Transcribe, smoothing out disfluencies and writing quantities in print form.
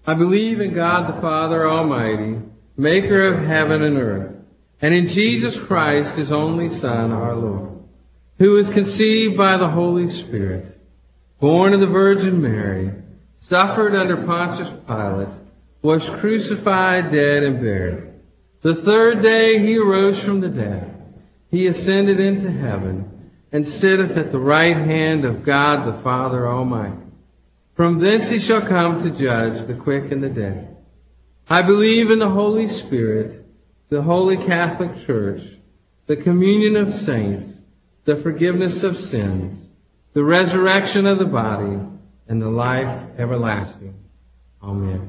I believe in God the Father Almighty, maker of heaven and earth, and in Jesus Christ, his only Son, our Lord, who was conceived by the Holy Spirit, born of the Virgin Mary, suffered under Pontius Pilate, was crucified, dead, and buried. The third day he arose from the dead. He ascended into heaven, and sitteth at the right hand of God the Father Almighty. From thence he shall come to judge the quick and the dead. I believe in the Holy Spirit, the Holy Catholic Church, the communion of saints, the forgiveness of sins, the resurrection of the body, and the life everlasting. Amen.